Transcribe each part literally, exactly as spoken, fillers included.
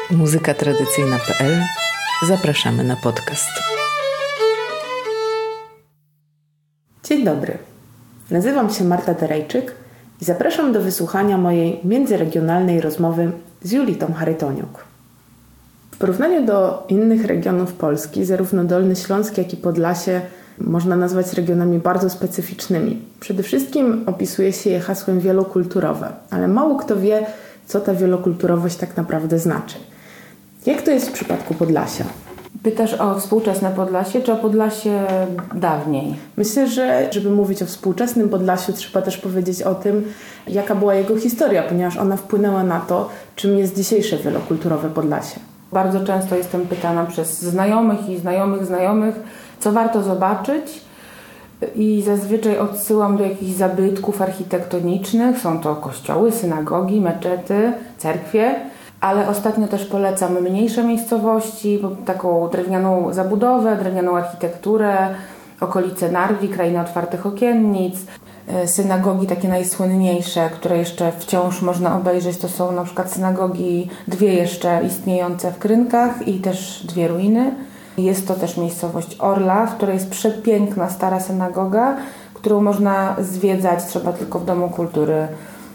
muzyka tradycyjna kropka p l. Zapraszamy na podcast. Dzień dobry. Nazywam się Marta Derejczyk i zapraszam do wysłuchania mojej międzyregionalnej rozmowy z Julitą Charytoniuk. W porównaniu do innych regionów Polski, zarówno Dolny Śląsk, jak i Podlasie można nazwać regionami bardzo specyficznymi. Przede wszystkim opisuje się je hasłem wielokulturowe, ale mało kto wie, co ta wielokulturowość tak naprawdę znaczy. Jak to jest w przypadku Podlasia? Pytasz o współczesne Podlasie, czy o Podlasie dawniej? Myślę, że żeby mówić o współczesnym Podlasiu, trzeba też powiedzieć o tym, jaka była jego historia, ponieważ ona wpłynęła na to, czym jest dzisiejsze wielokulturowe Podlasie. Bardzo często jestem pytana przez znajomych i znajomych znajomych, co warto zobaczyć, i zazwyczaj odsyłam do jakichś zabytków architektonicznych. Są to kościoły, synagogi, meczety, cerkwie, ale ostatnio też polecam mniejsze miejscowości, taką drewnianą zabudowę, drewnianą architekturę, okolice Narwi, krainy otwartych okiennic. Synagogi takie najsłynniejsze, które jeszcze wciąż można obejrzeć, to są na przykład synagogi, dwie jeszcze istniejące w Krynkach i też dwie ruiny. Jest to też miejscowość Orla, w której jest przepiękna stara synagoga, którą można zwiedzać, trzeba tylko w Domu Kultury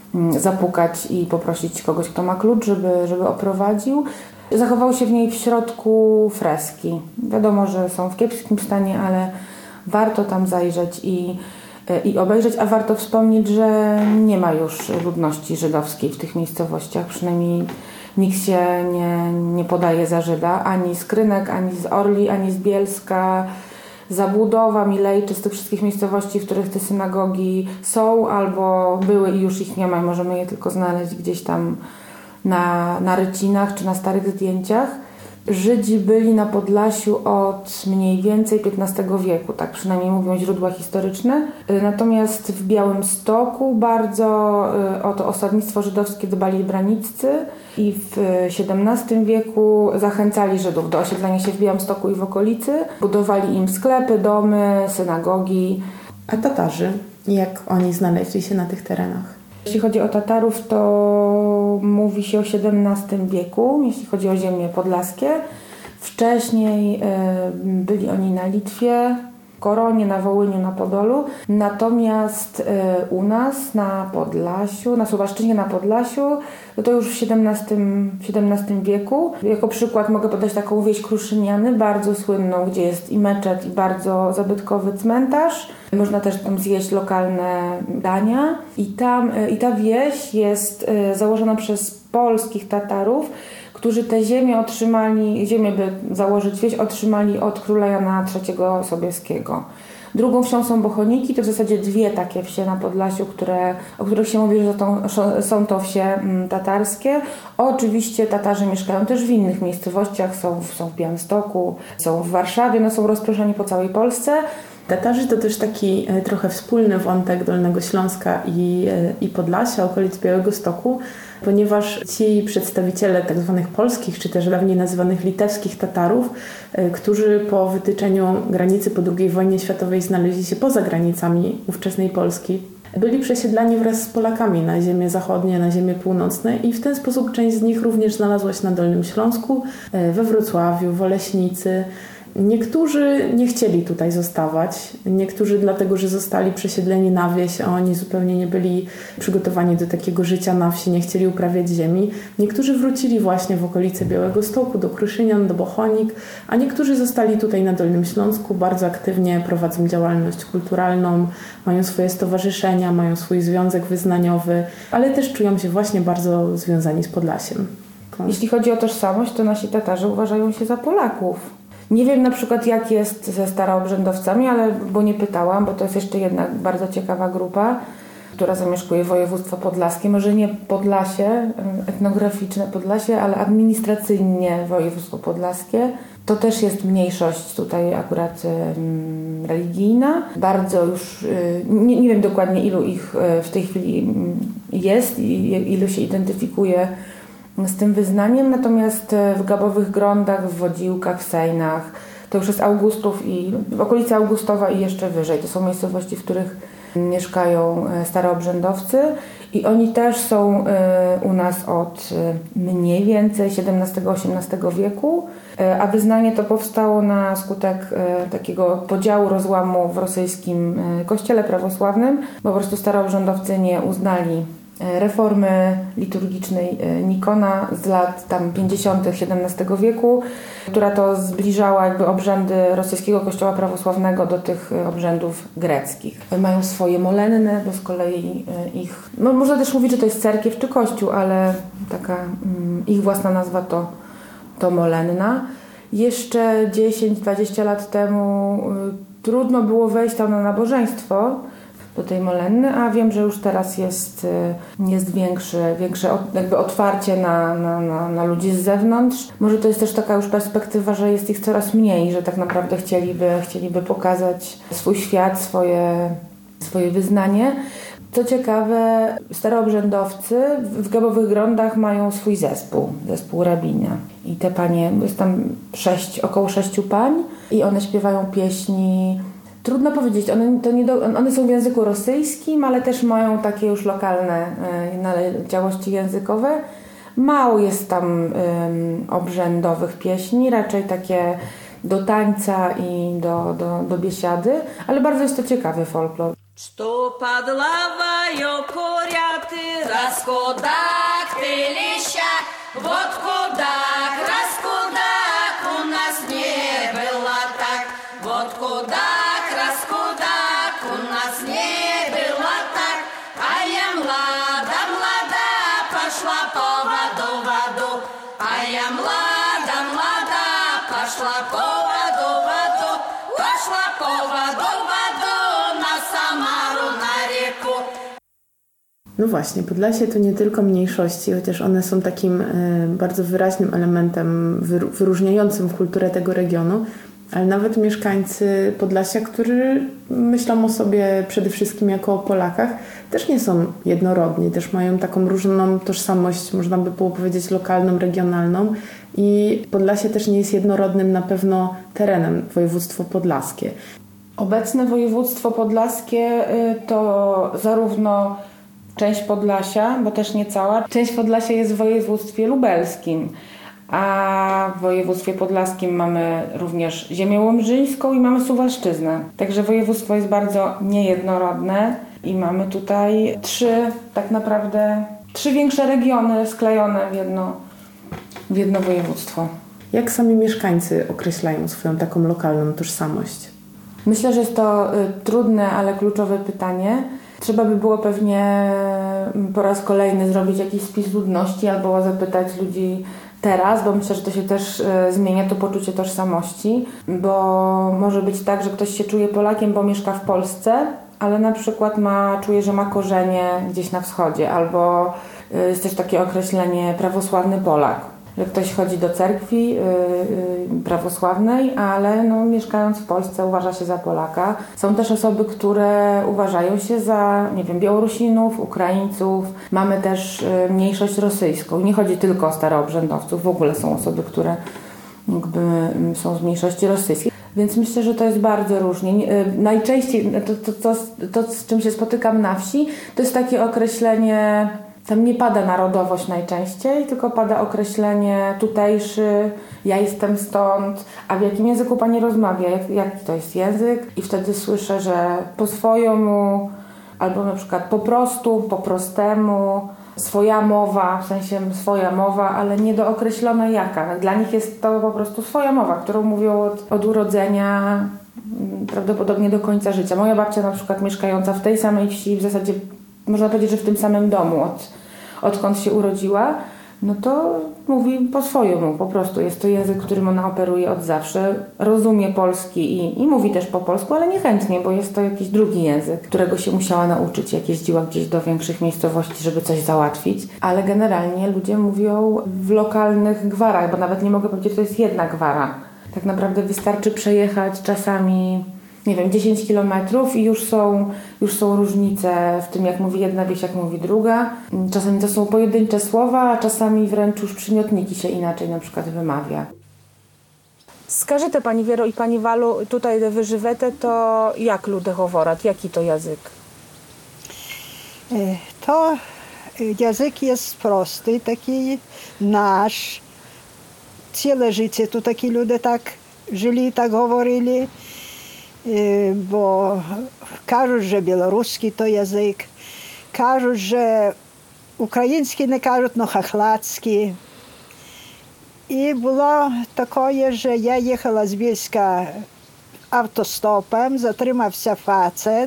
zapukać i poprosić kogoś, kto ma klucz, żeby, żeby oprowadził. Zachowały się w niej w środku freski. Wiadomo, że są w kiepskim stanie, ale warto tam zajrzeć i, i obejrzeć, a warto wspomnieć, że nie ma już ludności żydowskiej w tych miejscowościach, przynajmniej nikt się nie, nie podaje za Żyda, ani z Krynek, ani z Orli, ani z Bielska, Zabudowa, Milejczy, z tych wszystkich miejscowości, w których te synagogi są albo były i już ich nie ma, możemy je tylko znaleźć gdzieś tam na, na rycinach czy na starych zdjęciach. Żydzi byli na Podlasiu od mniej więcej piętnastego wieku, tak przynajmniej mówią źródła historyczne. Natomiast w Białymstoku bardzo o to osadnictwo żydowskie dbali braniccy i w siedemnastym wieku zachęcali Żydów do osiedlenia się w Białymstoku i w okolicy. Budowali im sklepy, domy, synagogi. A Tatarzy? Jak oni znaleźli się na tych terenach? Jeśli chodzi o Tatarów, to mówi się o siedemnastym wieku, jeśli chodzi o ziemie podlaskie. Wcześniej byli oni na Litwie, w Koronie, na Wołyniu, na Podolu. Natomiast u nas na Podlasiu, na Suwalszczyźnie, na Podlasiu, to już w siedemnastym wieku. Jako przykład mogę podać taką wieś Kruszyniany, bardzo słynną, gdzie jest i meczet, i bardzo zabytkowy cmentarz. Można też tam zjeść lokalne dania. I, tam, i ta wieś jest założona przez polskich Tatarów, którzy tę ziemię otrzymali, ziemię by założyć wieś, otrzymali od króla Jana trzeciego Sobieskiego. Drugą wsią są Bochoniki, to w zasadzie dwie takie wsie na Podlasiu, które, o których się mówi, że to, są to wsie tatarskie. Oczywiście Tatarzy mieszkają też w innych miejscowościach, są, są w Białymstoku, są w Warszawie, no są rozproszeni po całej Polsce. Tatarzy to też taki trochę wspólny wątek Dolnego Śląska i, i Podlasia, okolic Białegostoku, ponieważ ci przedstawiciele tak zwanych polskich, czy też dawniej nazywanych litewskich Tatarów, którzy po wytyczeniu granicy po drugiej wojnie światowej znaleźli się poza granicami ówczesnej Polski, byli przesiedlani wraz z Polakami na ziemię zachodnie, na ziemię północne i w ten sposób część z nich również znalazła się na Dolnym Śląsku, we Wrocławiu, w Oleśnicy. Niektórzy nie chcieli tutaj zostawać, niektórzy dlatego, że zostali przesiedleni na wieś, a oni zupełnie nie byli przygotowani do takiego życia na wsi, nie chcieli uprawiać ziemi. Niektórzy wrócili właśnie w okolice Białegostoku, do Kruszynian, do Bochonik, a niektórzy zostali tutaj na Dolnym Śląsku, bardzo aktywnie prowadzą działalność kulturalną, mają swoje stowarzyszenia, mają swój związek wyznaniowy, ale też czują się właśnie bardzo związani z Podlasiem. Jeśli chodzi o tożsamość, to nasi Tatarzy uważają się za Polaków. Nie wiem na przykład jak jest ze staroobrzędowcami, ale bo nie pytałam, bo to jest jeszcze jedna bardzo ciekawa grupa, która zamieszkuje województwo podlaskie. Może nie Podlasie, etnograficzne Podlasie, ale administracyjnie województwo podlaskie. To też jest mniejszość tutaj akurat um, religijna. Bardzo już, y, nie, nie wiem dokładnie ilu ich y, w tej chwili y, jest i ilu się identyfikuje z tym wyznaniem, natomiast w Gabowych Grądach, w Wodziłkach, w Sejnach to już jest Augustów i w okolicy Augustowa i jeszcze wyżej. To są miejscowości, w których mieszkają staroobrzędowcy i oni też są u nas od mniej więcej siedemnastego osiemnastego wieku, a wyznanie to powstało na skutek takiego podziału, rozłamu w rosyjskim kościele prawosławnym, bo po prostu staroobrzędowcy nie uznali reformy liturgicznej Nikona z lat tam pięćdziesiątych siedemnastego wieku, która to zbliżała jakby obrzędy rosyjskiego kościoła prawosławnego do tych obrzędów greckich. Mają swoje molenny, bo z kolei ich, no można też mówić, że to jest cerkiew czy kościół, ale taka mm, ich własna nazwa to, to molenna. Jeszcze dziesięć dwadzieścia lat temu y, trudno było wejść tam na nabożeństwo do tej molenny, a wiem, że już teraz jest, jest większe, większe jakby otwarcie na, na, na, na ludzi z zewnątrz. Może to jest też taka już perspektywa, że jest ich coraz mniej, że tak naprawdę chcieliby, chcieliby pokazać swój świat, swoje, swoje wyznanie. Co ciekawe, staroobrzędowcy w Gabowych Grądach mają swój zespół, zespół Rabina. I te panie, jest tam sześć, około sześciu pań i one śpiewają pieśni. Trudno powiedzieć, one, to nie do, one są w języku rosyjskim, ale też mają takie już lokalne y, naleciałości językowe. Mało jest tam y, obrzędowych pieśni, raczej takie do tańca i do, do, do biesiady, ale bardzo jest to ciekawy folklor. Что под лавою курят и раскудак ты леща, вот кудак, раскудак, у нас не было так, вот кудак, раскудак, у нас не было так, а я млада, млада, пошла по воду, воду, а я млада, млада, пошла по воду, воду, пошла по воду, воду, на Самару, на реку. No właśnie, Podlasie to nie tylko mniejszości, chociaż one są takim y, bardzo wyraźnym elementem wyr- wyróżniającym kulturę tego regionu, ale nawet mieszkańcy Podlasia, którzy myślą o sobie przede wszystkim jako o Polakach, też nie są jednorodni, też mają taką różną tożsamość, można by było powiedzieć lokalną, regionalną i Podlasie też nie jest jednorodnym na pewno terenem, województwo podlaskie. Obecne województwo podlaskie to zarówno część Podlasia, bo też nie cała. Część Podlasia jest w województwie lubelskim, a w województwie podlaskim mamy również ziemię łomżyńską i mamy Suwalszczyznę. Także województwo jest bardzo niejednorodne i mamy tutaj trzy, tak naprawdę, trzy większe regiony sklejone w jedno, w jedno województwo. Jak sami mieszkańcy określają swoją taką lokalną tożsamość? Myślę, że jest to y, trudne, ale kluczowe pytanie. Trzeba by było pewnie po raz kolejny zrobić jakiś spis ludności albo zapytać ludzi teraz, bo myślę, że to się też y, zmienia, to poczucie tożsamości, bo może być tak, że ktoś się czuje Polakiem, bo mieszka w Polsce, ale na przykład ma, czuje, że ma korzenie gdzieś na wschodzie, albo y, jest też takie określenie prawosławny Polak, że ktoś chodzi do cerkwi yy, yy, prawosławnej, ale no, mieszkając w Polsce uważa się za Polaka. Są też osoby, które uważają się za, nie wiem, Białorusinów, Ukraińców. Mamy też yy, mniejszość rosyjską. Nie chodzi tylko o staroobrzędowców, w ogóle są osoby, które jakby yy, są z mniejszości rosyjskiej. Więc myślę, że to jest bardzo różnie. Yy, najczęściej to, to, to, to, z czym się spotykam na wsi, to jest takie określenie. Tam nie pada narodowość najczęściej, tylko pada określenie tutejszy, ja jestem stąd, a w jakim języku pani rozmawia, jak, jaki to jest język? I wtedy słyszę, że po swojemu, albo na przykład po prostu, po prostemu, swoja mowa, w sensie swoja mowa, ale nie dookreślona jaka. Dla nich jest to po prostu swoja mowa, którą mówią od, od urodzenia, prawdopodobnie do końca życia. Moja babcia na przykład mieszkająca w tej samej wsi, w zasadzie można powiedzieć, że w tym samym domu, od, odkąd się urodziła, no to mówi po swojemu, po prostu. Jest to język, którym ona operuje od zawsze. Rozumie polski i, i mówi też po polsku, ale niechętnie, bo jest to jakiś drugi język, którego się musiała nauczyć, jak jeździła gdzieś do większych miejscowości, żeby coś załatwić. Ale generalnie ludzie mówią w lokalnych gwarach, bo nawet nie mogę powiedzieć, że to jest jedna gwara. Tak naprawdę wystarczy przejechać czasami, nie wiem, dziesięć kilometrów i już są, już są różnice w tym, jak mówi jedna wieś, jak mówi druga. Czasami to są pojedyncze słowa, a czasami wręcz już przymiotniki się inaczej na przykład wymawia. Скажете, Pani Wiero i Pani Walu, tutaj de wy живете, to jak ludy говорят, jaki to język? To język jest prosty, taki nasz. Całe życie tu taki ludzie tak żyli, tak говорили, bo кажуть, że białoruski to język, кажуть, że ukraiński nie кажуть, no chachlacki. I było takie, że ja jechała z Bielska автостопом, затримався facet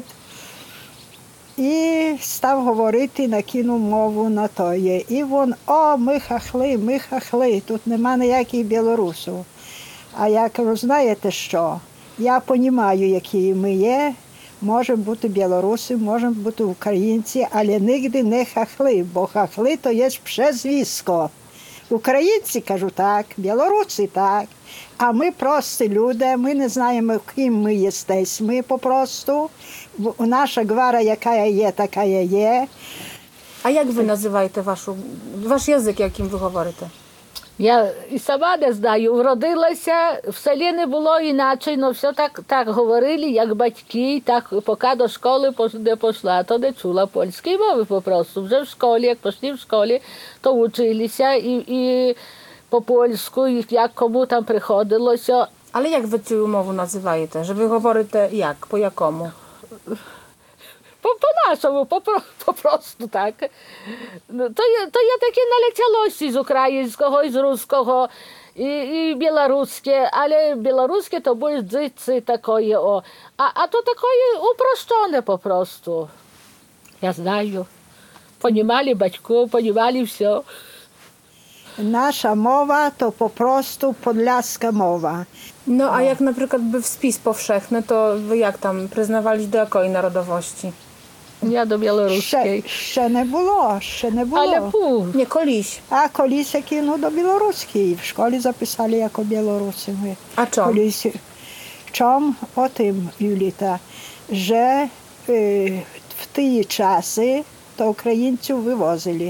і став говорити, накинув мову на тоє. І він, о, ми хахли, ми хахли, тут нема ніяких білорусів. А я кажу, знаєте що, я розумію, які ми є, можемо бути білоруси, можемо бути українці, але нігде не хахли, бо хахли то є прізвисько. Українці, кажу, так, білоруси так, а ми прості люди, ми не знаємо, ким ми єстесь, ми попросту, наша гвара, яка є, така є. А як ви називаєте вашу, ваш язик, яким ви говорите? Я і сама не знаю, вродилася, в селі не було іначе, але все так, так говорили, як батьки, так поки до школи не пішла, то не чула польської мови попросту. Вже в школі, як пішли в школі, то вчилися і, і по-польську, як кому там приходилося. Але як ви цю мову називаєте? Że ви говорите як, по якому? Po, po naszemu, po, po prostu tak. No, to, to ja takie naleciałości z ukraińskiego i z ruskiego i, i białoruskie, ale białoruskie to były dzycy takie o, a, a to takie uproszczone po prostu. Ja знаю. Понимали батьков, понимали все. Наша мова то попросту podlaska mowa. No a jak na przykład by w spis powszechny, to wy jak tam przyznawali do jakiej narodowości? Ja do białoruskiej. Ще, ще не було, ще не було. Ale pół. Nie, koliś. А колись я кинув до білоруської. В школі записали як білоруси. Ми. A czym? Колись. Чом? О тим, Юліта, że y, в ті часи то українців вивозили.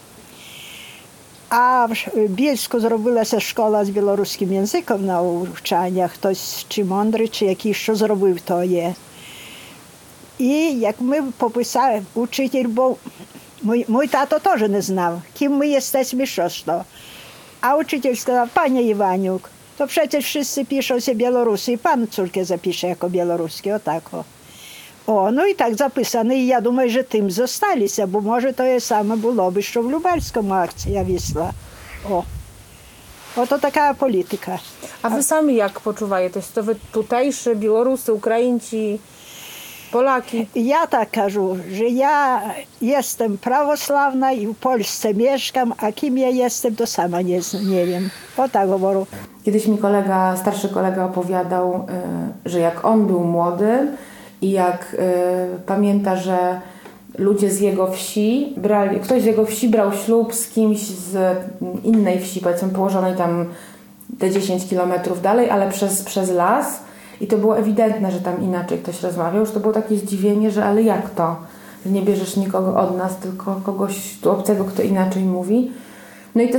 А в Більську зробилася школа з білоруським язиком на навчання. Хтось чи мудрий, чи який що зробив, то є. І як ми пописали, учитель був, мій, мій тато теж не знав, ким ми єстеśmy, що що. А учитель сказав, пані Іванюк, то przecież wszyscy piszą się Białorusy i pan córkę zapisze jako białoruski, o tak o. O, no i tak zapisane i ja думаю, że tym zostaliся, bo może to jest same byłoby, що в Lubelському akcja wysła. O, oto taka polityka. A wy sami jak poczuwacie? To wy tutejszy, Białorusy, Ukraińcy, Polaki? Ja tak кажу, że ja jestem prawosławna i w Polsce mieszkam, a kim ja jestem, to sama nie, nie wiem. O tak говорю. Kiedyś mi kolega, starszy kolega opowiadał, że jak on był młody i jak pamięta, że ludzie z jego wsi brali, ktoś z jego wsi brał ślub z kimś z innej wsi, powiedzmy położonej tam te dziesięć kilometrów dalej, ale przez, przez las. I to było ewidentne, że tam inaczej ktoś rozmawiał, że to było takie zdziwienie, że ale jak to? Że nie bierzesz nikogo od nas, tylko kogoś tu obcego, kto inaczej mówi. No i te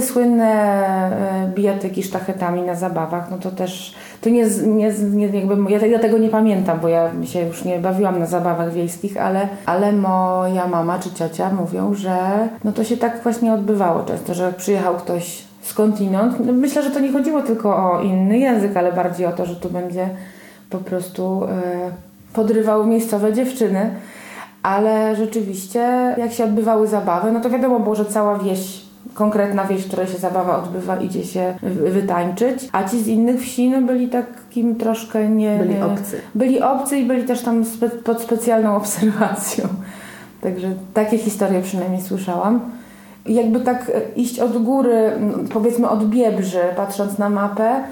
słynne bijatyki sztachetami na zabawach, no to też, to nie, nie, nie jakby, ja, ja tego nie pamiętam, bo ja się już nie bawiłam na zabawach wiejskich, ale, ale moja mama czy ciocia mówią, że no to się tak właśnie odbywało często, że jak przyjechał ktoś skądinąd, no myślę, że to nie chodziło tylko o inny język, ale bardziej o to, że tu będzie po prostu y, podrywał miejscowe dziewczyny, ale rzeczywiście jak się odbywały zabawy, no to wiadomo było, że cała wieś, konkretna wieś, w której się zabawa odbywa, idzie się wytańczyć, a ci z innych wsi no, byli takim troszkę nie... Byli obcy. Byli obcy i byli też tam spe, pod specjalną obserwacją. Także takie historie przynajmniej słyszałam. Jakby tak iść od góry, powiedzmy od Biebrzy, patrząc na mapę,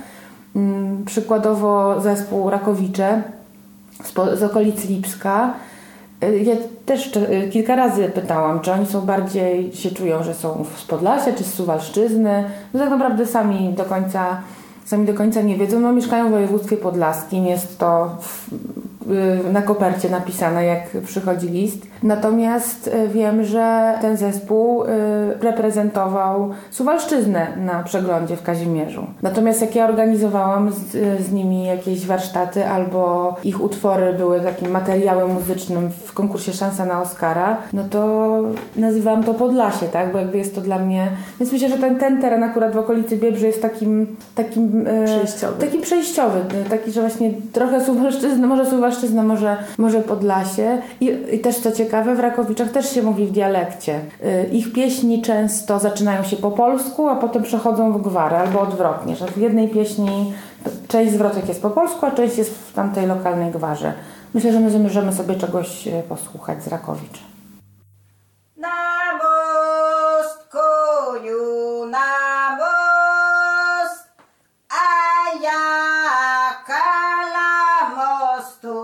przykładowo zespół Rakowicze z, z okolic Lipska. Ja też kilka razy pytałam, czy oni są bardziej, się czują, że są z Podlasia, czy z Suwalszczyzny. No tak naprawdę sami do końca, sami do końca nie wiedzą. No, mieszkają w województwie podlaskim, jest to w, na kopercie napisane, jak przychodzi list. Natomiast wiem, że ten zespół reprezentował Suwalszczyznę na przeglądzie w Kazimierzu. Natomiast jak ja organizowałam z, z nimi jakieś warsztaty albo ich utwory były takim materiałem muzycznym w konkursie Szansa na Oscara, no to nazywałam to Podlasie, tak? Bo jakby jest to dla mnie... Więc myślę, że ten, ten teren akurat w okolicy Biebrzy jest takim takim przejściowy. Takim przejściowy. Taki, że właśnie trochę Suwalszczyzna, może Suwalszczyzna, może, może Podlasie. I, I też co ciekawe, w Rakowiczach też się mówi w dialekcie. Ich pieśni często zaczynają się po polsku, a potem przechodzą w gwary, albo odwrotnie, że w jednej pieśni część zwrotek jest po polsku, a część jest w tamtej lokalnej gwarze. Myślę, że my możemy sobie czegoś posłuchać z Rakowicz. Na most, koniu, na most, a ja kala mostu,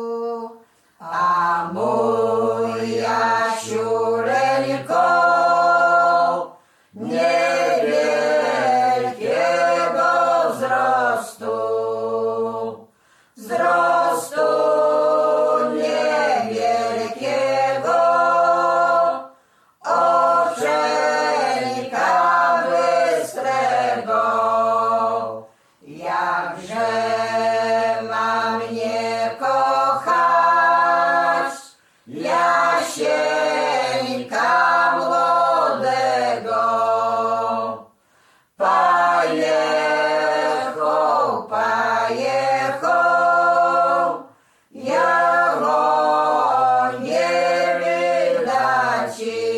a moja siureńko niewielkiego wzrostu, wzrostu niewielkiego, oczelka bystrego, jakże ma mnie kochać, Jasieńka młodego. Pajechał, pajechał, ja go nie widać,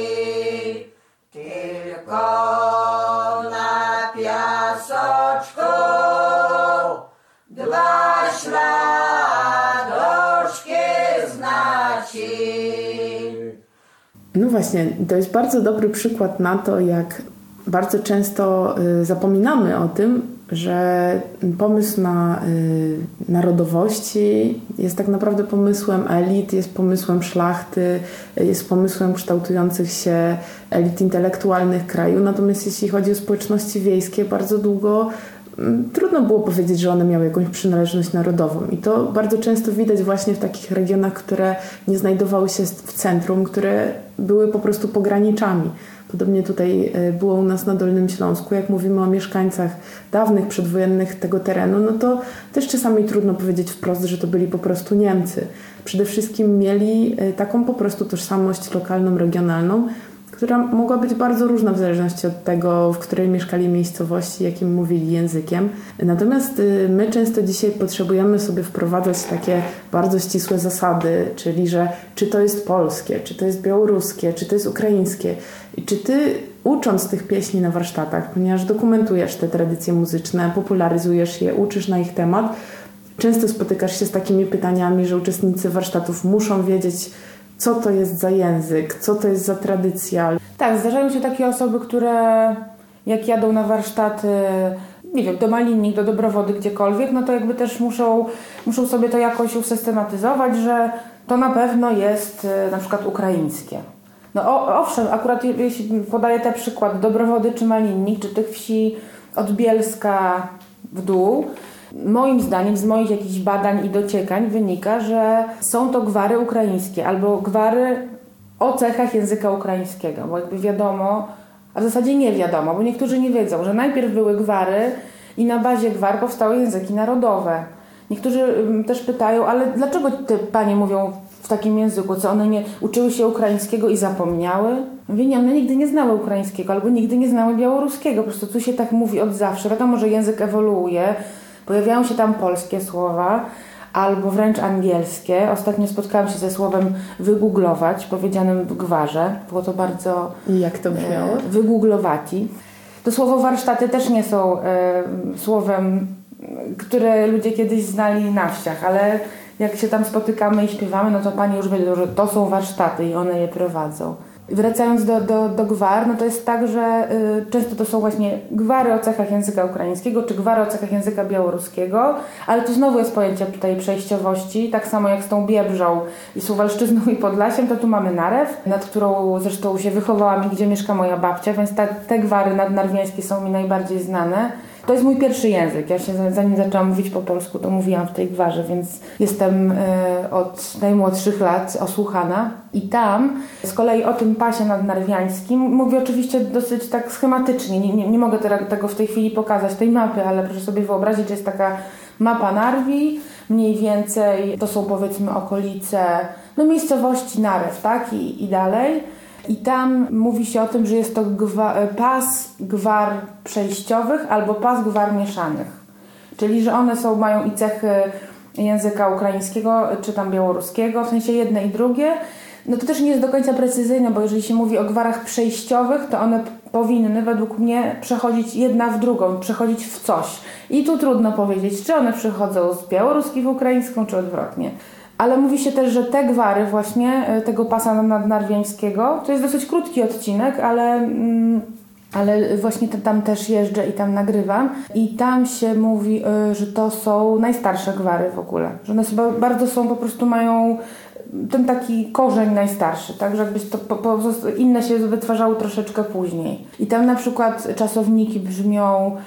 tylko na piasoczku dwa śladoczki znaci. No właśnie, to jest bardzo dobry przykład na to, jak bardzo często y, zapominamy o tym, że pomysł na y, narodowości jest tak naprawdę pomysłem elit, jest pomysłem szlachty, jest pomysłem kształtujących się elit intelektualnych kraju. Natomiast jeśli chodzi o społeczności wiejskie, bardzo długo trudno było powiedzieć, że one miały jakąś przynależność narodową. I to bardzo często widać właśnie w takich regionach, które nie znajdowały się w centrum, które były po prostu pograniczami. Podobnie tutaj było u nas na Dolnym Śląsku. Jak mówimy o mieszkańcach dawnych, przedwojennych tego terenu, no to też czasami trudno powiedzieć wprost, że to byli po prostu Niemcy. Przede wszystkim mieli taką po prostu tożsamość lokalną, regionalną, która mogła być bardzo różna w zależności od tego, w której mieszkali miejscowości, jakim mówili językiem. Natomiast my często dzisiaj potrzebujemy sobie wprowadzać takie bardzo ścisłe zasady, czyli że czy to jest polskie, czy to jest białoruskie, czy to jest ukraińskie. I czy ty, ucząc tych pieśni na warsztatach, ponieważ dokumentujesz te tradycje muzyczne, popularyzujesz je, uczysz na ich temat, często spotykasz się z takimi pytaniami, że uczestnicy warsztatów muszą wiedzieć, co to jest za język, co to jest za tradycja. Tak, zdarzają się takie osoby, które jak jadą na warsztaty, nie wiem, do Malinnik, do Dobrowody, gdziekolwiek, no to jakby też muszą, muszą sobie to jakoś usystematyzować, że to na pewno jest na przykład ukraińskie. No o, owszem, akurat jeśli podaję ten przykład Dobrowody czy Malinnik, czy tych wsi od Bielska w dół, moim zdaniem, z moich jakichś badań i dociekań wynika, że są to gwary ukraińskie albo gwary o cechach języka ukraińskiego, bo jakby wiadomo, a w zasadzie nie wiadomo, bo niektórzy nie wiedzą, że najpierw były gwary i na bazie gwar powstały języki narodowe. Niektórzy też pytają, ale dlaczego te panie mówią w takim języku, co one nie uczyły się ukraińskiego i zapomniały? Mówię, nie, one nigdy nie znały ukraińskiego albo nigdy nie znały białoruskiego, po prostu tu się tak mówi od zawsze. Wiadomo, że język ewoluuje, pojawiają się tam polskie słowa albo wręcz angielskie. Ostatnio spotkałam się ze słowem wygooglować, powiedzianym w gwarze. Było to bardzo... I jak to brzmiało? E, wygooglowaci. To słowo warsztaty też nie są e, słowem, które ludzie kiedyś znali na wsiach, ale jak się tam spotykamy i śpiewamy, no to pani już wiedzą, że to są warsztaty i one je prowadzą. Wracając do, do, do gwar, no to jest tak, że y, często to są właśnie gwary o cechach języka ukraińskiego, czy gwary o cechach języka białoruskiego, ale tu znowu jest pojęcie tej przejściowości, tak samo jak z tą Biebrzą i Suwalszczyzną i Podlasiem, to tu mamy Narew, nad którą zresztą się wychowałam i gdzie mieszka moja babcia, więc ta, te gwary nadnarwiańskie są mi najbardziej znane. To jest mój pierwszy język. Ja się zanim zaczęłam mówić po polsku, to mówiłam w tej gwarze, więc jestem y, od najmłodszych lat osłuchana. I tam z kolei o tym pasie nadnarwiańskim mówię oczywiście dosyć tak schematycznie. Nie, nie, nie mogę tego w tej chwili pokazać, tej mapy, ale proszę sobie wyobrazić, że jest taka mapa Narwi. Mniej więcej to są powiedzmy okolice no, miejscowości Narew, tak? I, i dalej. I tam mówi się o tym, że jest to gwa, pas gwar przejściowych albo pas gwar mieszanych. Czyli, że one są, mają i cechy języka ukraińskiego czy tam białoruskiego, w sensie jedne i drugie. No to też nie jest do końca precyzyjne, bo jeżeli się mówi o gwarach przejściowych, to one powinny według mnie przechodzić jedna w drugą, przechodzić w coś. I tu trudno powiedzieć, czy one przechodzą z białoruskiej w ukraińską, czy odwrotnie. Ale mówi się też, że te gwary właśnie tego pasa nadnarwiańskiego, to jest dosyć krótki odcinek, ale, mm, ale właśnie tam też jeżdżę i tam nagrywam. I tam się mówi, że to są najstarsze gwary w ogóle. Że one sobie bardzo są, po prostu mają ten taki korzeń najstarszy, tak? Że jakby to po, po, inne się wytwarzały troszeczkę później. I tam na przykład czasowniki brzmią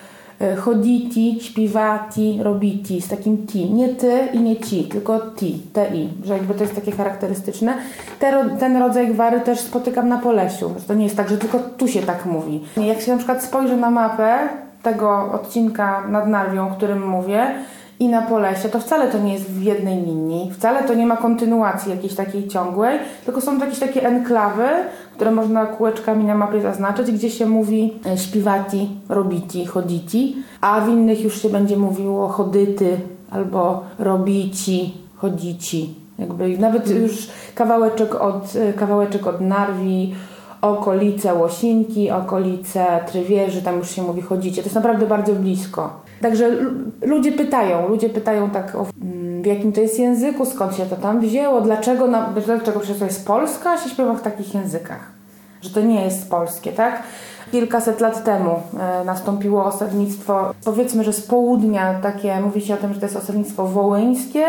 choditi, śpiwati, robiti, z takim ti. Nie ty i nie ci, tylko ti, ti, że jakby to jest takie charakterystyczne. Te, ten rodzaj gwary też spotykam na Polesiu. To nie jest tak, że tylko tu się tak mówi. Jak się na przykład spojrzy na mapę tego odcinka nad Narwią, o którym mówię, i na Polesie, to wcale to nie jest w jednej linii, wcale to nie ma kontynuacji jakiejś takiej ciągłej, tylko są to jakieś takie enklawy, które można kółeczkami na mapie zaznaczyć, gdzie się mówi śpiwati, robiti, choditi, a w innych już się będzie mówiło chodyty albo robici, chodzici. Jakby nawet już kawałeczek od, kawałeczek od Narwi, okolice Łosinki, okolice Trywieży, tam już się mówi chodzicie. To jest naprawdę bardzo blisko. Także ludzie pytają, ludzie pytają tak o, w jakim to jest języku, skąd się to tam wzięło, dlaczego, na, dlaczego przecież to jest Polska, a się śpiewa w takich językach, że to nie jest polskie, tak? Kilkaset lat temu e, nastąpiło osadnictwo, powiedzmy, że z południa takie, mówi się o tym, że to jest osadnictwo wołyńskie,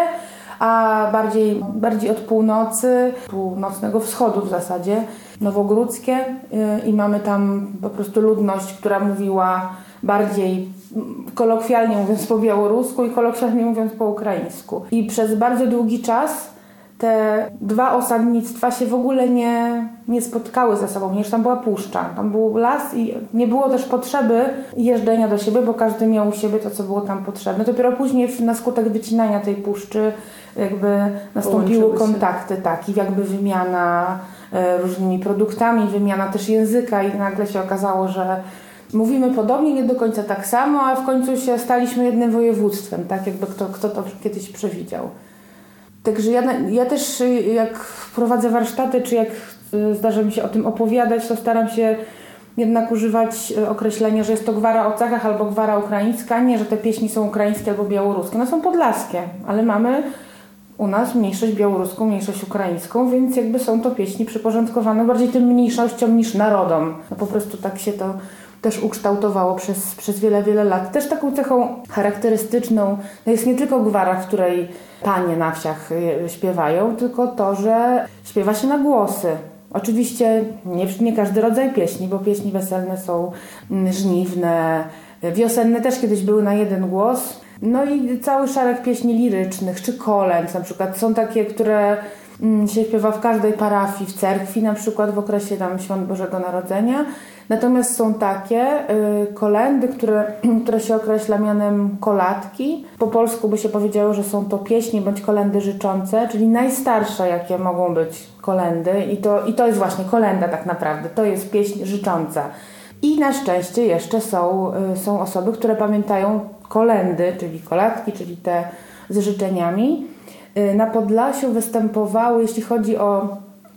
a bardziej, bardziej od północy, północnego wschodu w zasadzie, nowogródzkie yy, i mamy tam po prostu ludność, która mówiła bardziej kolokwialnie mówiąc po białorusku i kolokwialnie mówiąc po ukraińsku. I przez bardzo długi czas te dwa osadnictwa się w ogóle nie, nie spotkały ze sobą, ponieważ tam była puszcza, tam był las i nie było też potrzeby jeżdżenia do siebie, bo każdy miał u siebie to, co było tam potrzebne. Dopiero później na skutek wycinania tej puszczy jakby nastąpiły kontakty, tak, i jakby wymiana e, różnymi produktami, wymiana też języka i nagle się okazało, że mówimy podobnie, nie do końca tak samo, a w końcu się staliśmy jednym województwem, tak, jakby kto, kto to kiedyś przewidział. Także ja, ja też jak prowadzę warsztaty, czy jak zdarza mi się o tym opowiadać, to staram się jednak używać określenia, że jest to gwara o cechach albo gwara ukraińska. Nie, że te pieśni są ukraińskie albo białoruskie. One są podlaskie, ale mamy u nas mniejszość białoruską, mniejszość ukraińską, więc jakby są to pieśni przyporządkowane bardziej tym mniejszościom niż narodom. No po prostu tak się to też ukształtowało przez, przez wiele, wiele lat. Też taką cechą charakterystyczną jest nie tylko gwara, w której panie na wsiach śpiewają, tylko to, że śpiewa się na głosy. Oczywiście nie, nie każdy rodzaj pieśni, bo pieśni weselne są żniwne, wiosenne też kiedyś były na jeden głos. No i cały szereg pieśni lirycznych, czy kolęd na przykład. Są takie, które się śpiewa w każdej parafii, w cerkwi na przykład w okresie tam Świąt Bożego Narodzenia. Natomiast są takie y, kolędy, które, które się określa mianem koladki. Po polsku by się powiedziało, że są to pieśni bądź kolędy życzące, czyli najstarsze jakie mogą być kolędy. I to, i to jest właśnie kolęda tak naprawdę. To jest pieśń życząca. I na szczęście jeszcze są, y, są osoby, które pamiętają kolędy, czyli koladki, czyli te z życzeniami. Y, na Podlasiu występowały, jeśli chodzi o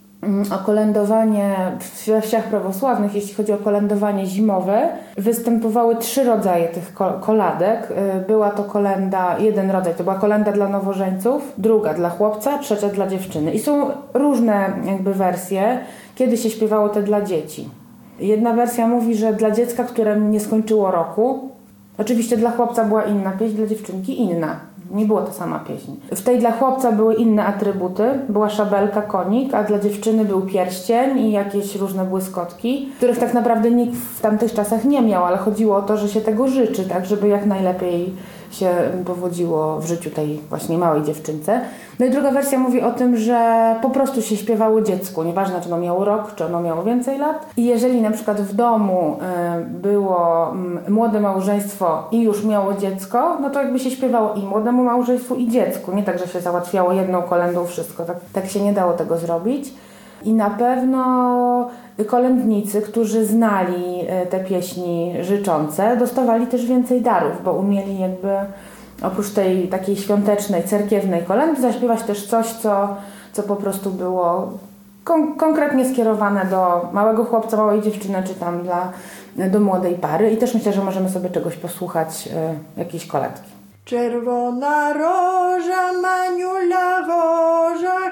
o kolędowanie we wsiach prawosławnych, jeśli chodzi o kolędowanie zimowe, występowały trzy rodzaje tych koladek. Była to kolenda, jeden rodzaj, to była kolenda dla nowożeńców, druga dla chłopca, trzecia dla dziewczyny. I są różne jakby wersje, kiedy się śpiewało te dla dzieci. Jedna wersja mówi, że dla dziecka, które nie skończyło roku, oczywiście dla chłopca była inna pieśń, dla dziewczynki inna. nie było to sama pieśń. W tej dla chłopca były inne atrybuty. Była szabelka, konik, a dla dziewczyny był pierścień i jakieś różne błyskotki, których tak naprawdę nikt w tamtych czasach nie miał, ale chodziło o to, że się tego życzy, tak, żeby jak najlepiej się powodziło w życiu tej właśnie małej dziewczynce. No i druga wersja mówi o tym, że po prostu się śpiewało dziecku, nieważne czy ono miało rok, czy ono miało więcej lat. I jeżeli na przykład w domu było młode małżeństwo i już miało dziecko, no to jakby się śpiewało i młodemu małżeństwu, i dziecku. Nie tak, że się załatwiało jedną kolędą wszystko. Tak, tak się nie dało tego zrobić. I na pewno kolędnicy, którzy znali te pieśni życzące, dostawali też więcej darów, bo umieli jakby oprócz tej takiej świątecznej, cerkiewnej kolędy zaśpiewać też coś, co, co po prostu było kon- konkretnie skierowane do małego chłopca, małej dziewczyny, czy tam dla, do młodej pary. I też myślę, że możemy sobie czegoś posłuchać, y, jakiejś kolędki. Czerwona róża, maniula róża,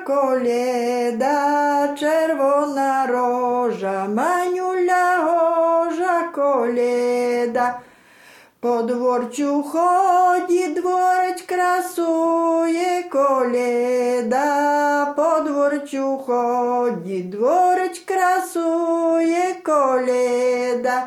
koleda. Czerwona róża, maniula róża, koleda. Po dworciu chodzi, dworeć krasuje, koleda. Po dworciu chodzi, dworeć krasuje, koleda.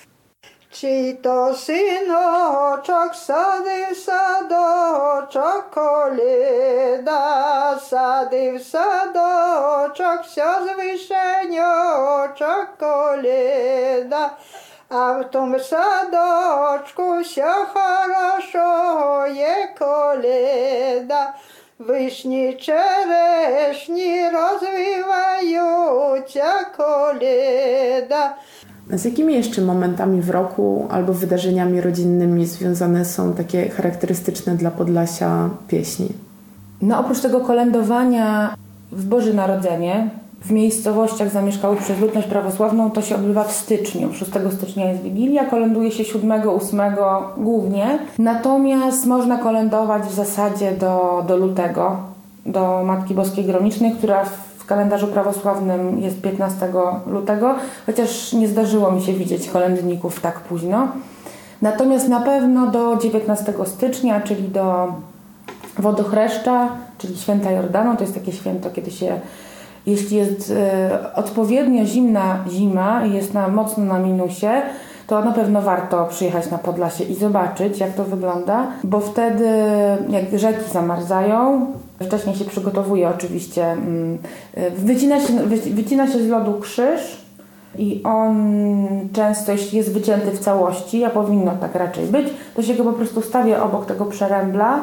Czy to synoczek sadył sadoczek, koleda, sadył sadoczek, sia z wyszeniочок, koleda, a w tym sadoczku sia хорошо je, koleda, wyśni czereśni rozwijają cię, koleda. Z jakimi jeszcze momentami w roku albo wydarzeniami rodzinnymi związane są takie charakterystyczne dla Podlasia pieśni? No oprócz tego kolędowania w Boże Narodzenie w miejscowościach zamieszkałych przez ludność prawosławną to się odbywa w styczniu. szóstego stycznia jest Wigilia, kolęduje się siódmego, ósmego głównie. Natomiast można kolędować w zasadzie do, do lutego, do Matki Boskiej Gromnicznej, która w W kalendarzu prawosławnym jest piętnastego lutego, chociaż nie zdarzyło mi się widzieć kolędników tak późno. Natomiast na pewno do dziewiętnastego stycznia, czyli do Wodochreszcza, czyli Święta Jordanu, to jest takie święto, kiedy się, jeśli jest e, odpowiednio zimna zima i jest na, mocno na minusie, to na pewno warto przyjechać na Podlasie i zobaczyć, jak to wygląda, bo wtedy jak rzeki zamarzają, wcześniej się przygotowuje oczywiście, wycina się, wycina się z lodu krzyż i on często, jeśli jest wycięty w całości, a powinno tak raczej być, to się go po prostu stawia obok tego przerębla.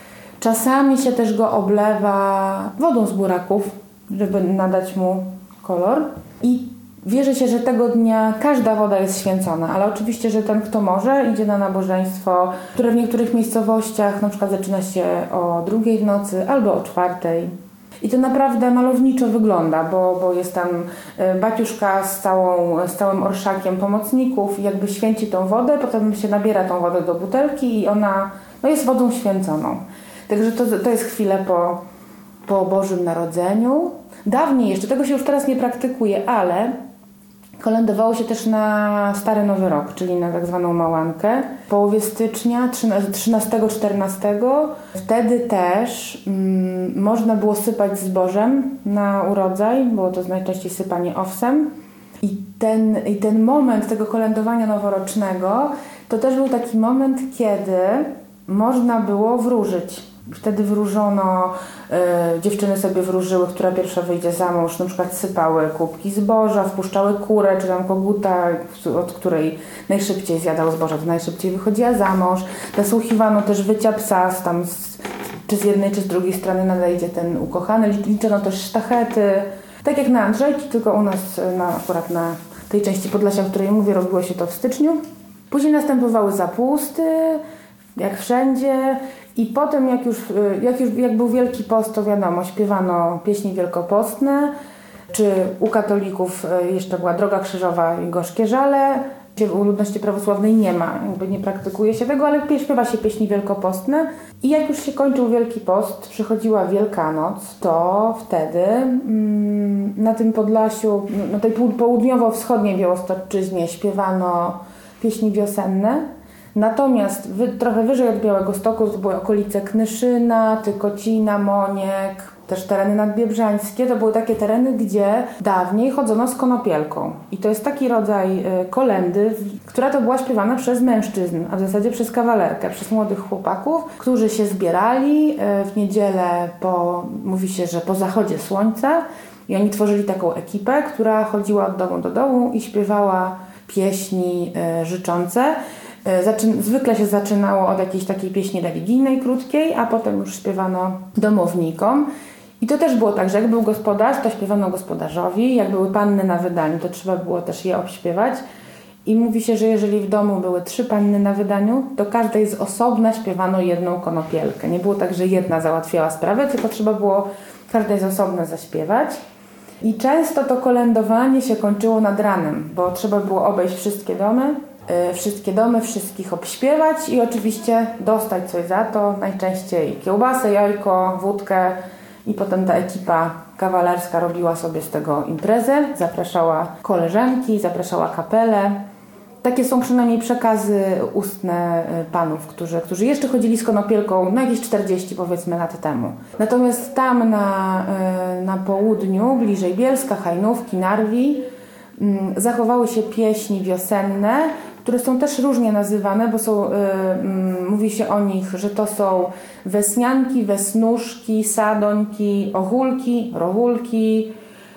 Czasami się też go oblewa wodą z buraków, żeby nadać mu kolor. I wierzy się, że tego dnia każda woda jest święcona, ale oczywiście, że ten, kto może, idzie na nabożeństwo, które w niektórych miejscowościach na przykład zaczyna się o drugiej w nocy albo o czwartej. I to naprawdę malowniczo wygląda, bo, bo jest tam baciuszka z, całą, z całym orszakiem pomocników i jakby święci tą wodę, potem się nabiera tą wodę do butelki i ona no, jest wodą święconą. Także to, to jest chwilę po, po Bożym Narodzeniu. Dawniej jeszcze, tego się już teraz nie praktykuje, ale kolędowało się też na Stary Nowy Rok, czyli na tak zwaną Małankę. W połowie stycznia, trzynastego czternastego. Wtedy też mm, można było sypać zbożem na urodzaj, było to najczęściej sypanie owsem. I ten, I ten moment tego kolędowania noworocznego to też był taki moment, kiedy można było wróżyć. Wtedy wróżono, y, dziewczyny sobie wróżyły, która pierwsza wyjdzie za mąż, na przykład sypały kubki zboża, wpuszczały kurę czy tam koguta, od której najszybciej zjadał zboża, to najszybciej wychodziła za mąż. Nasłuchiwano też wycia psa, tam z, czy z jednej, czy z drugiej strony nadejdzie ten ukochany. Liczono też sztachety, tak jak na Andrzejki, tylko u nas na, akurat na tej części Podlasia, o której mówię, robiło się to w styczniu. Później następowały zapusty, jak wszędzie. I potem jak już, jak już jak był Wielki Post, to wiadomo, śpiewano pieśni wielkopostne, czy u katolików jeszcze była Droga Krzyżowa i Gorzkie Żale. U ludności prawosławnej nie ma, jakby nie praktykuje się tego, ale śpiewa się pieśni wielkopostne. I jak już się kończył Wielki Post, przychodziła Wielkanoc, to wtedy mm, na tym Podlasiu, na tej południowo-wschodniej Białostoczyźnie śpiewano pieśni wiosenne. Natomiast wy, trochę wyżej od Białegostoku to były okolice Knyszyna, Tykocina, Moniek, też tereny nadbiebrzańskie. To były takie tereny, gdzie dawniej chodzono z konopielką. I to jest taki rodzaj kolędy, która to była śpiewana przez mężczyzn, a w zasadzie przez kawalerkę, przez młodych chłopaków, którzy się zbierali w niedzielę po, mówi się, że po zachodzie słońca. I oni tworzyli taką ekipę, która chodziła od domu do domu i śpiewała pieśni życzące. Zaczyn- zwykle się zaczynało od jakiejś takiej pieśni religijnej, krótkiej, a potem już śpiewano domownikom. I to też było tak, że jak był gospodarz, to śpiewano gospodarzowi, jak były panny na wydaniu, to trzeba było też je obśpiewać. I mówi się, że jeżeli w domu były trzy panny na wydaniu, to każdej z osobna śpiewano jedną konopielkę. Nie było tak, że jedna załatwiała sprawę, tylko trzeba było każdej z osobna zaśpiewać. I często to kolędowanie się kończyło nad ranem, bo trzeba było obejść wszystkie domy, yy, wszystkie domy, wszystkich obśpiewać i oczywiście dostać coś za to, najczęściej kiełbasę, jajko, wódkę i potem ta ekipa kawalerska robiła sobie z tego imprezę, zapraszała koleżanki, zapraszała kapelę. Takie są przynajmniej przekazy ustne panów, którzy, którzy jeszcze chodzili z konopielką no jakieś czterdzieści powiedzmy lat temu. Natomiast tam na, na południu, bliżej Bielska, Hajnówki, Narwi, zachowały się pieśni wiosenne, które są też różnie nazywane, bo są, y, y, mówi się o nich, że to są wesnianki, wesnuszki, sadońki, ochulki, rohulki,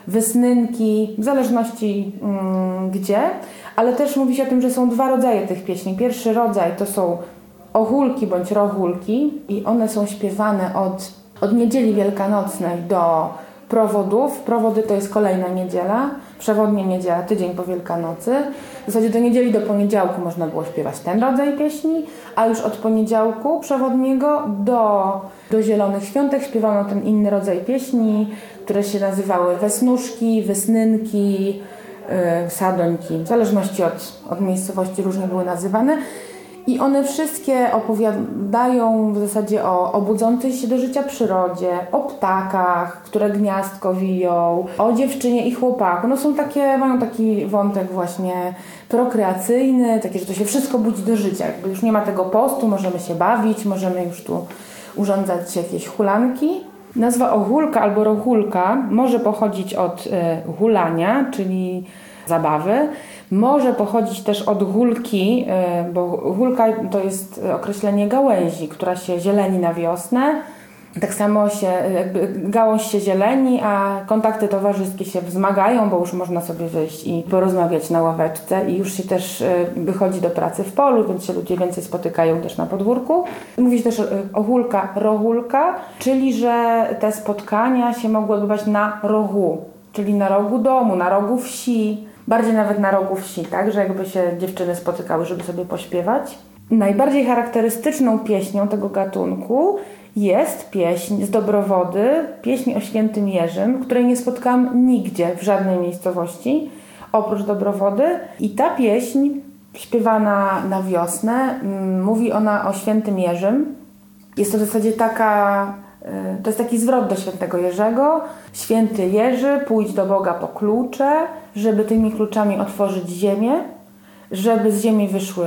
wysnynki, w zależności y, gdzie. Ale też mówi się o tym, że są dwa rodzaje tych pieśni. Pierwszy rodzaj to są ochulki bądź rohulki i one są śpiewane od, od niedzieli wielkanocnej do prowodów. Prowody to jest kolejna niedziela, przewodnia niedziela, tydzień po Wielkanocy. W zasadzie do niedzieli do poniedziałku można było śpiewać ten rodzaj pieśni, a już od poniedziałku przewodniego do, do Zielonych Świątek śpiewano ten inny rodzaj pieśni, które się nazywały wesnuszki, wysnynki, yy, sadońki. W zależności od, od miejscowości różnie były nazywane. I one wszystkie opowiadają w zasadzie o, o budzącej się do życia przyrodzie, o ptakach, które gniazdko wiją, o dziewczynie i chłopaku. No są takie, mają taki wątek właśnie prokreacyjny, takie, że to się wszystko budzi do życia. Jakby już nie ma tego postu, możemy się bawić, możemy już tu urządzać jakieś hulanki. Nazwa ochulka albo rohulka może pochodzić od y, hulania, czyli zabawy. Może pochodzić też od hulki, bo hulka to jest określenie gałęzi, która się zieleni na wiosnę. Tak samo się, jakby gałąź się zieleni, a kontakty towarzyskie się wzmagają, bo już można sobie wyjść i porozmawiać na ławeczce i już się też wychodzi do pracy w polu, więc się ludzie więcej spotykają też na podwórku. Mówi się też o hulka, rohulka, czyli że te spotkania się mogły odbywać na rogu, czyli na rogu domu, na rogu wsi, bardziej nawet na rogu wsi, tak, że jakby się dziewczyny spotykały, żeby sobie pośpiewać. Najbardziej charakterystyczną pieśnią tego gatunku jest pieśń z Dobrowody, pieśń o Świętym Jerzym, której nie spotkałam nigdzie w żadnej miejscowości oprócz Dobrowody. I ta pieśń śpiewana na wiosnę, mówi ona o Świętym Jerzym. Jest to w zasadzie taka, to jest taki zwrot do Świętego Jerzego. Święty Jerzy, pójdź do Boga po klucze, żeby tymi kluczami otworzyć ziemię, żeby z ziemi wyszły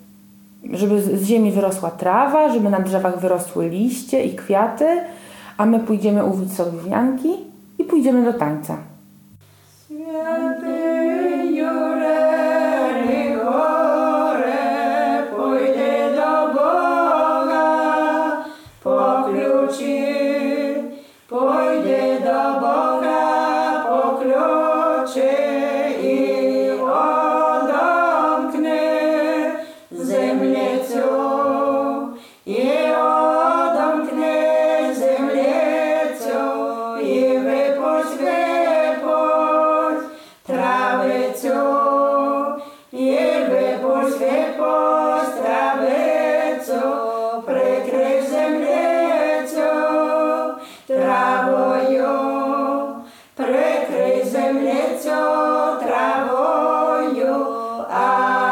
żeby z ziemi wyrosła trawa, żeby na drzewach wyrosły liście i kwiaty, a my pójdziemy uwić sobie wianki i pójdziemy do tańca. Święty Jurę, Rigore, pójdę do Boga po kluczy, pójdę do Boga po kluczy i odomknę землицю, і одомкни землицю, і випусть, випусть травицю, і випусть, випусть травицю, прикрий землицю травою, прикрий землицю травою, а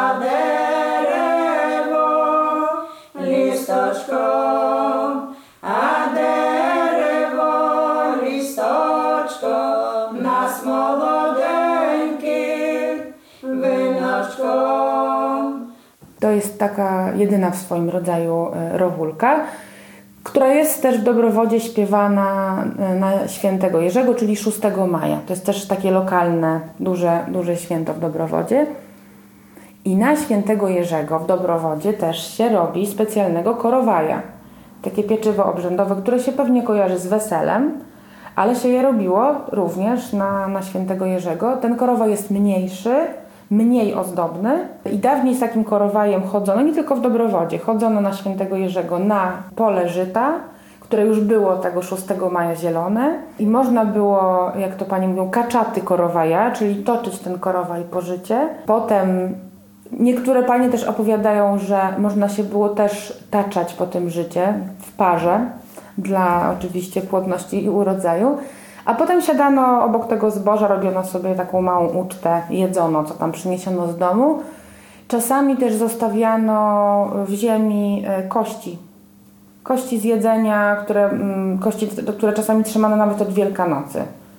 listочком, а дерево листочком, нас молоденьким виночком. To jest taka jedyna w swoim rodzaju rohulka, która jest też w Dobrowodzie śpiewana na Świętego Jerzego, czyli szóstego maja. To jest też takie lokalne, duże, duże święto w Dobrowodzie. I na Świętego Jerzego w Dobrowodzie też się robi specjalnego korowaja. Takie pieczywo obrzędowe, które się pewnie kojarzy z weselem, ale się je robiło również na, na Świętego Jerzego. Ten korowaj jest mniejszy, mniej ozdobny i dawniej z takim korowajem chodzono, nie tylko w Dobrowodzie, chodzono na Świętego Jerzego na pole żyta, które już było tego szóstego maja zielone i można było, jak to pani mówią, kaczaty korowaja, czyli toczyć ten korowaj po życie. Potem niektóre panie też opowiadają, że można się było też taczać po tym życie w parze, dla oczywiście płodności i urodzaju. A potem siadano obok tego zboża, robiono sobie taką małą ucztę, jedzono, co tam przyniesiono z domu. Czasami też zostawiano w ziemi kości. Kości z jedzenia, które, kości, które czasami trzymano nawet od Wielkanocy.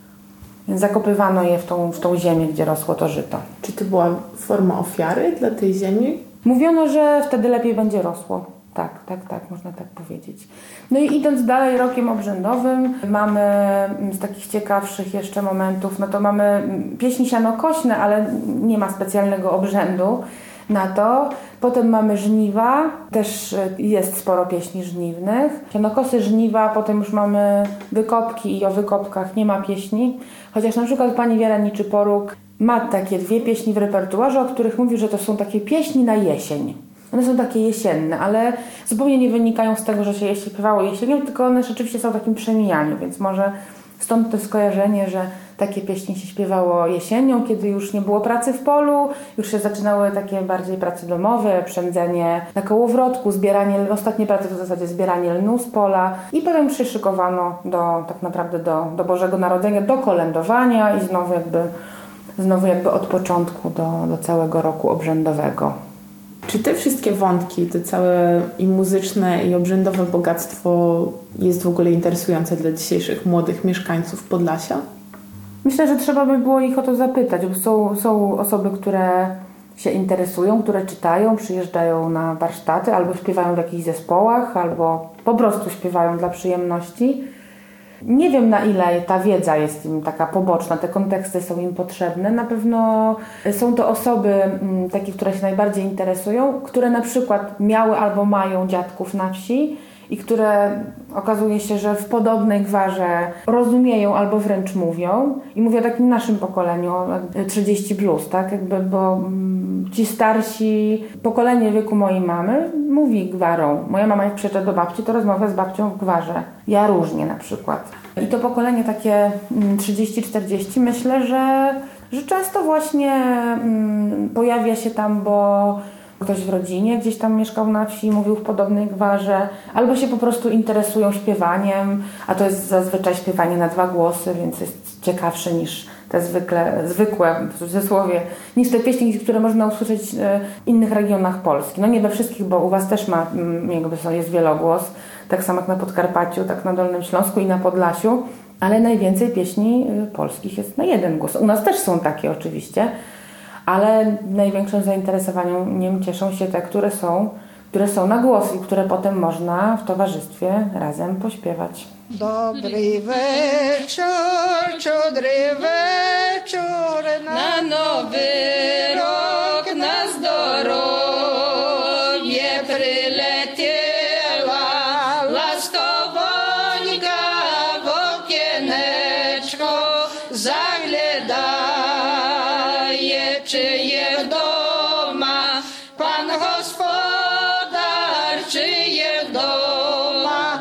Więc zakopywano je w tą, w tą ziemię, gdzie rosło to żyto. Czy to była forma ofiary dla tej ziemi? Mówiono, że wtedy lepiej będzie rosło. Tak, tak, tak, można tak powiedzieć. No i idąc dalej rokiem obrzędowym, mamy z takich ciekawszych jeszcze momentów, no to mamy pieśni sianokośne, ale nie ma specjalnego obrzędu na to. Potem mamy żniwa, też jest sporo pieśni żniwnych. Sianokosy, żniwa, potem już mamy wykopki i o wykopkach nie ma pieśni. Chociaż na przykład pani Wiera Niczyporuk ma takie dwie pieśni w repertuarze, o których mówi, że to są takie pieśni na jesień. One są takie jesienne, ale zupełnie nie wynikają z tego, że się je śpiewało jesienią, tylko one rzeczywiście są w takim przemijaniu, więc może stąd to skojarzenie, że takie pieśni się śpiewało jesienią, kiedy już nie było pracy w polu, już się zaczynały takie bardziej prace domowe, przędzenie na kołowrotku, zbieranie, ostatnie prace to w zasadzie zbieranie lnu z pola i potem już się szykowano do, tak naprawdę do, do Bożego Narodzenia, do kolędowania i znowu jakby, znowu jakby od początku do, do całego roku obrzędowego. Czy te wszystkie wątki, to całe i muzyczne, i obrzędowe bogactwo jest w ogóle interesujące dla dzisiejszych młodych mieszkańców Podlasia? Myślę, że trzeba by było ich o to zapytać, bo są, są osoby, które się interesują, które czytają, przyjeżdżają na warsztaty, albo śpiewają w jakichś zespołach, albo po prostu śpiewają dla przyjemności. Nie wiem, na ile ta wiedza jest im taka poboczna, te konteksty są im potrzebne. Na pewno są to osoby takie, które się najbardziej interesują, które na przykład miały albo mają dziadków na wsi i które okazuje się, że w podobnej gwarze rozumieją albo wręcz mówią. I mówię o takim naszym pokoleniu, trzydzieści plus, tak? Jakby, bo ci starsi, pokolenie wieku mojej mamy mówi gwarą. Moja mama jak przyjeżdża do babci, to rozmawia z babcią w gwarze. Ja różnie na przykład. I to pokolenie takie trzydzieści czterdzieści myślę, że, że często właśnie mm, pojawia się tam, bo ktoś w rodzinie gdzieś tam mieszkał na wsi, mówił w podobnej gwarze, albo się po prostu interesują śpiewaniem, a to jest zazwyczaj śpiewanie na dwa głosy, więc jest ciekawsze niż te zwykle, zwykłe, w cudzysłowie, niż te pieśni, które można usłyszeć w innych regionach Polski. No nie we wszystkich, bo u Was też ma, jakby jest wielogłos, tak samo jak na Podkarpaciu, tak na Dolnym Śląsku i na Podlasiu, ale najwięcej pieśni polskich jest na jeden głos. U nas też są takie oczywiście, ale największym zainteresowaniem cieszą się te, które są, które są na głos i które potem można w towarzystwie razem pośpiewać. Dobry wieczór, czudry wieczór, na nowy rok, na zdrowie przyleciała lastowońka w okieneczko zaglądaje, czy je doma pan gospodarz, czy je doma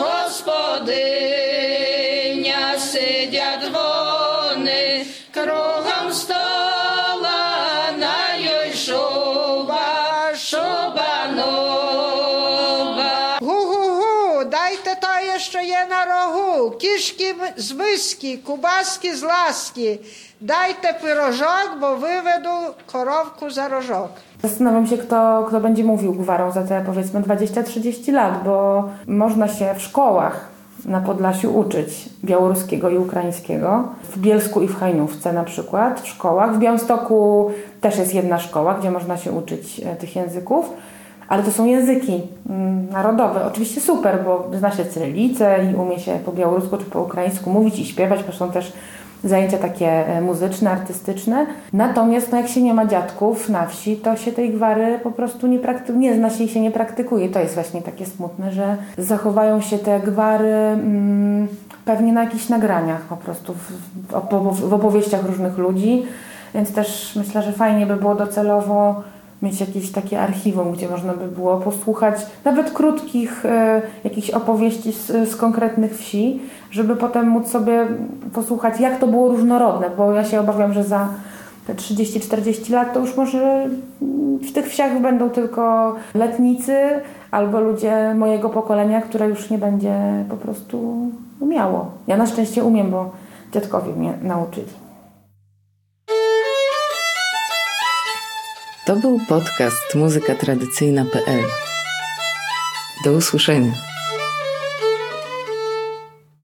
gospodynia, sydja dzwony kruchom stoła, na jej szuba, szuba nowa. Hu, hu, hu, dajte to jeszcze je na rogu, kiszki z myski, kubaski z laski. Dajte pyrożok, bo wywedu korowku za rożok. Zastanawiam się, kto, kto będzie mówił gwarą za te powiedzmy dwadzieścia trzydzieści lat, bo można się w szkołach na Podlasiu uczyć białoruskiego i ukraińskiego. W Bielsku i w Hajnówce na przykład, w szkołach. W Białymstoku też jest jedna szkoła, gdzie można się uczyć tych języków, ale to są języki narodowe. Oczywiście super, bo zna się cyrylicę i umie się po białorusku czy po ukraińsku mówić i śpiewać, bo są też zajęcia takie muzyczne, artystyczne. Natomiast no, jak się nie ma dziadków na wsi, to się tej gwary po prostu nie praktykuje, nie zna się i się nie praktykuje. To jest właśnie takie smutne, że zachowają się te gwary mm, pewnie na jakichś nagraniach po prostu, w, w, w opowieściach różnych ludzi. Więc też myślę, że fajnie by było docelowo mieć jakieś takie archiwum, gdzie można by było posłuchać nawet krótkich e, jakichś opowieści z, z konkretnych wsi, żeby potem móc sobie posłuchać, jak to było różnorodne, bo ja się obawiam, że za te trzydzieści czterdzieści lat to już może w tych wsiach będą tylko letnicy albo ludzie mojego pokolenia, które już nie będzie po prostu umiało. Ja na szczęście umiem, bo dziadkowie mnie nauczyli. To był podcast muzyka tradycyjna kropka pe el. Do usłyszenia.